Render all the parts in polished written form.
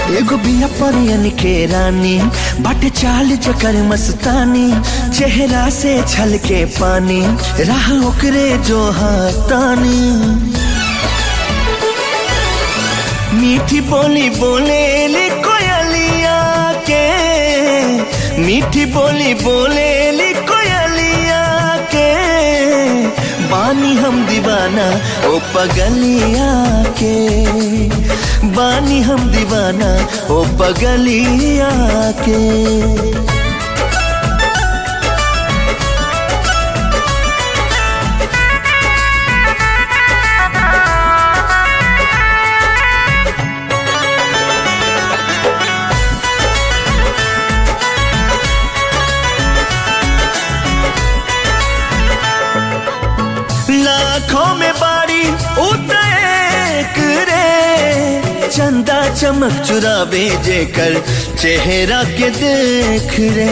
एगो बिया परियन के रानी बाटे चाल जकर मस्तानी, चेहरा से छलके पानी राह ओकरे जो हाथानी। मीठी बोली बोले ली कोयलिया के, मीठी बोली बोले ली कोयलिया के, बानी हम दीवाना ओ पगलिया के, बानी हम दीवाना ओ पगलिया के। लाखों में बारी उतरेक रे, चंदा चमक चुरावे जेकर चेहरा के देख रे।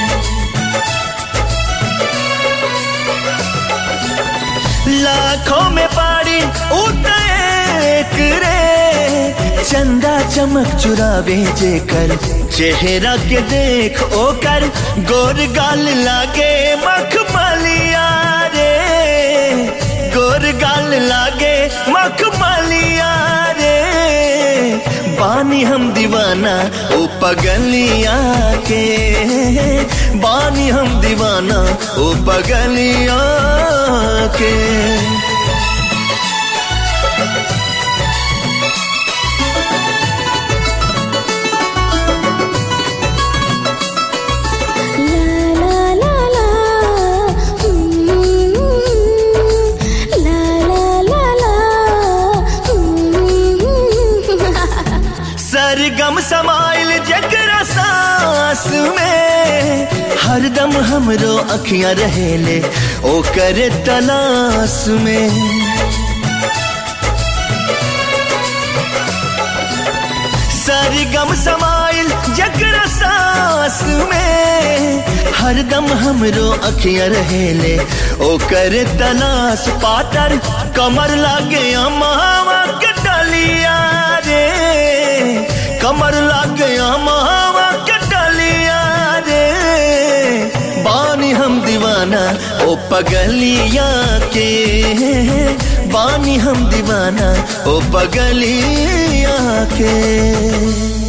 लाखों में बारी उतरेक रे, चंदा चमक चुरावे जेकर चेहरा के देख। ओकर गोर गाल लागे मखमलिया रे, गोर गाल लागे मखमलिया रे, बानी हम दीवाना ओ पगलिया के, बानी हम दीवाना ओ पगलिया के। सरगम समाइल जकरा सांस में, हरदम हमरो अखियां रहेले ओकर तलाश में। सरगम समाइल जकरा सांस में, हरदम हमरो अखियां रहेले ओकर तलाश। पातर कमर लागे अमावा के डलिया रे, कमर लागे अमावा के डलिया रे, बानी हम दीवाना ओ पगलिया के, बानी हम दीवाना ओ पगलिया के।